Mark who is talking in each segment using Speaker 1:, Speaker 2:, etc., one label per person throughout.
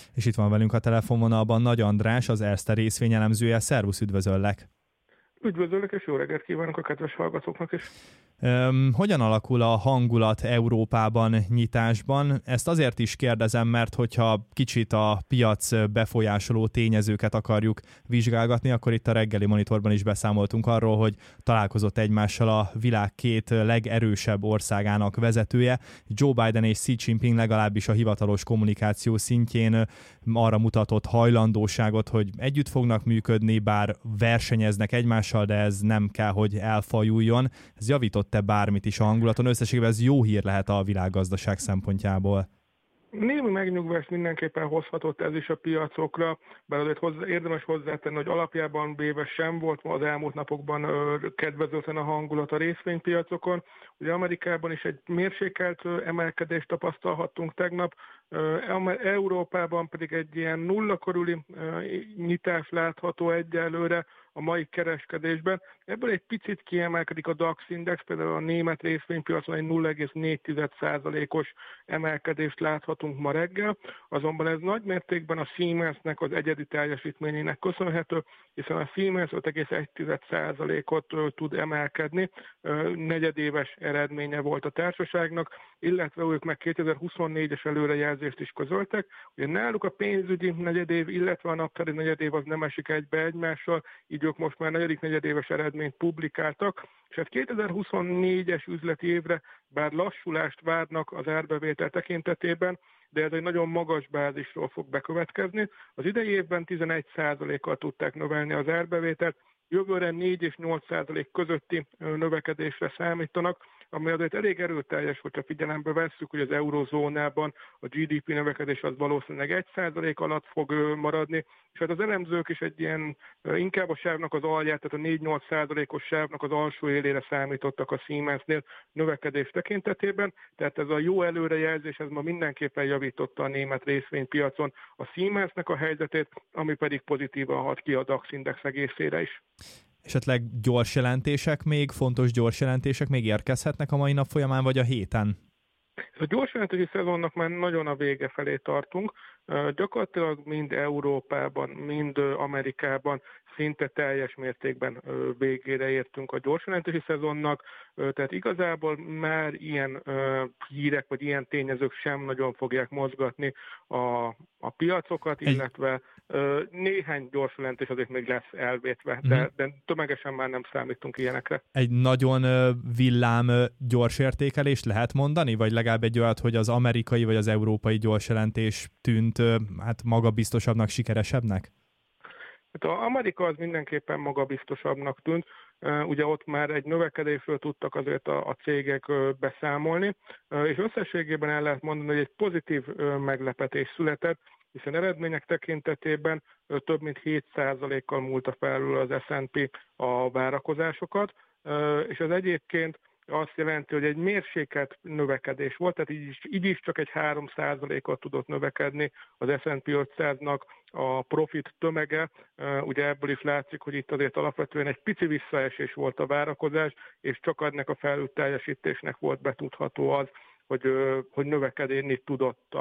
Speaker 1: És itt van velünk a telefonvonalban Nagy András, az Erste részvényelemzője. Szervusz, üdvözöllek!
Speaker 2: Üdvözöllek, és jó reggelt kívánok a kedves hallgatóknak is!
Speaker 1: Hogyan alakul a hangulat Európában nyitásban? Ezt azért is kérdezem, mert hogyha kicsit a piac befolyásoló tényezőket akarjuk vizsgálgatni, akkor itt a reggeli monitorban is beszámoltunk arról, hogy találkozott egymással a világ két legerősebb országának vezetője. Joe Biden és Xi Jinping legalábbis a hivatalos kommunikáció szintjén arra mutatott hajlandóságot, hogy együtt fognak működni, bár versenyeznek egymással, de ez nem kell, hogy elfajuljon. Ez javított-e bármit is a hangulaton? Összességében ez jó hír lehet a világgazdaság szempontjából.
Speaker 2: Némi megnyugvást mindenképpen hozhatott ez is a piacokra, bár azért érdemes hozzátenni, hogy alapjában véve sem volt az elmúlt napokban kedvezőtlen a hangulat a részvénypiacokon. Ugye Amerikában is egy mérsékelt emelkedést tapasztalhattunk tegnap, Európában pedig egy ilyen nulla körüli nyitás látható egyelőre a mai kereskedésben. Ebből egy picit kiemelkedik a DAX index, például a német részvénypiacon egy 0,4%-os emelkedést láthatunk ma reggel, azonban ez nagy mértékben a Siemensnek az egyedi teljesítményének köszönhető, hiszen a Siemens 5,1%-ot tud emelkedni, negyedéves eredménye volt a társaságnak, illetve ők meg 2024-es előrejelzést is közöltek. Ugye náluk a pénzügyi negyedév, illetve a naptári negyedév az nem esik egybe egymással, így ők most már negyedik negyedéves eredményt publikáltak, és hát 2024-es üzleti évre bár lassulást várnak az árbevétel tekintetében, de ez egy nagyon magas bázisról fog bekövetkezni. Az idei évben 11%-kal tudták növelni az árbevételt, jövőre 4 és 8% közötti növekedésre számítanak, ami azért elég erőteljes, hogyha figyelembe vesszük, hogy az eurozónában a GDP növekedés az valószínűleg 1% alatt fog maradni, és hát az elemzők is egy ilyen, inkább a sávnak az alját, tehát a 4-8%-os sávnak az alsó élére számítottak a Siemensnél növekedés tekintetében, tehát ez a jó előrejelzés, ez ma mindenképpen javította a német részvénypiacon a Siemensnek a helyzetét, ami pedig pozitívan hat ki a DAX index egészére is.
Speaker 1: Esetleg gyors jelentések még, fontos gyors jelentések még érkezhetnek a mai nap folyamán, vagy a héten?
Speaker 2: A gyors jelentési szezonnak már nagyon a vége felé tartunk. Gyakorlatilag mind Európában, mind Amerikában szinte teljes mértékben végére értünk a gyors jelentési szezonnak, tehát igazából már ilyen hírek vagy ilyen tényezők sem nagyon fogják mozgatni a piacokat, illetve néhány gyors jelentés azért még lesz elvétve, de tömegesen már nem számítunk ilyenekre.
Speaker 1: Egy nagyon villám gyors értékelést lehet mondani, vagy legalább egy olyat, hogy az amerikai vagy az európai gyors jelentés tűnt hát magabiztosabbnak, sikeresebbnek?
Speaker 2: Hát az Amerika az mindenképpen magabiztosabbnak tűnt, ugye ott már egy növekedésről tudtak azért a cégek beszámolni, és összességében el lehet mondani, hogy egy pozitív meglepetés született, hiszen eredmények tekintetében több mint 7%-kal múlta felül az S&P a várakozásosokat, és az egyébként azt jelenti, hogy egy mérsékelt növekedés volt, tehát így is csak egy 3%-ot tudott növekedni az S&P 500-nak a profit tömege. Ugye ebből is látszik, hogy itt azért alapvetően egy pici visszaesés volt a várakozás, és csak ennek a felült teljesítésnek volt betudható az, hogy növekedni tudott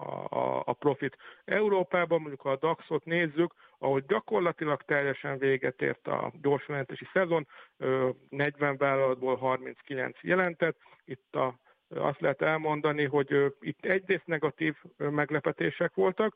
Speaker 2: a profit. Európában mondjuk ha a DAX-ot nézzük, ahogy gyakorlatilag teljesen véget ért a gyorsjelentési szezon, 40 vállalatból 39 jelentett. Itt azt lehet elmondani, hogy itt egyrészt negatív meglepetések voltak,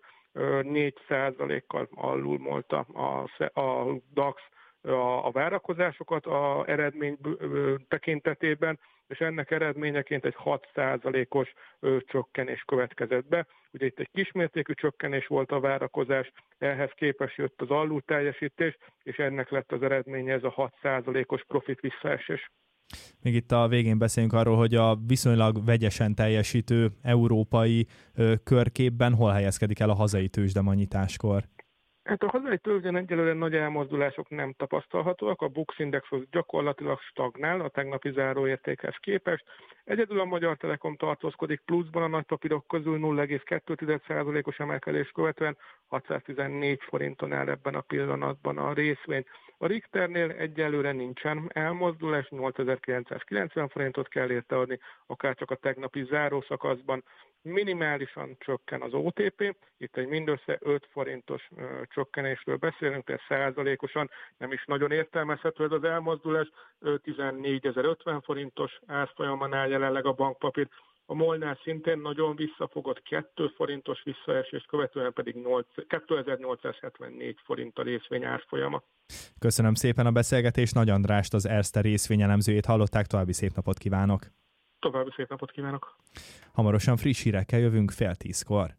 Speaker 2: 4%-kal alul volt a DAX a várakozásokat a eredmény tekintetében, és ennek eredményeként egy 6%-os csökkenés következett be. Ugye itt egy kismértékű csökkenés volt a várakozás, ehhez képest jött az alul teljesítés, és ennek lett az eredménye ez a 6%-os profit visszaesés.
Speaker 1: Még itt a végén beszélünk arról, hogy a viszonylag vegyesen teljesítő európai körképben hol helyezkedik el a hazai tőzsde ma nyitáskor?
Speaker 2: Hát a hazai tőzsdén egyelőre nagy elmozdulások nem tapasztalhatóak, a Bux Index az gyakorlatilag stagnál a tegnapi záróértékhez képest. Egyedül a Magyar Telekom tartózkodik pluszban a nagypapírok közül 0,2%-os emelkedés követően 614 forinton áll ebben a pillanatban a részvény. A Richternél egyelőre nincsen elmozdulás, 8990 forintot kell érte adni, akár csak a tegnapi zárószakaszban. minimálisan csökken az OTP, itt egy mindössze 5 forintos csökkenésről beszélünk, tehát százalékosan nem is nagyon értelmezhető ez az elmozdulás, 14.050 forintos árfolyamon áll jelenleg a bankpapír. A MOL-nál szintén nagyon visszafogott 2 forintos visszaesést, követően pedig 2874 forint a részvény árfolyama.
Speaker 1: Köszönöm szépen a beszélgetést, Nagy Andrást, az Erste részvényelemzőjét hallották, további szép napot kívánok!
Speaker 2: További szép napot kívánok!
Speaker 1: Hamarosan friss hírekkel jövünk 9:30-kor.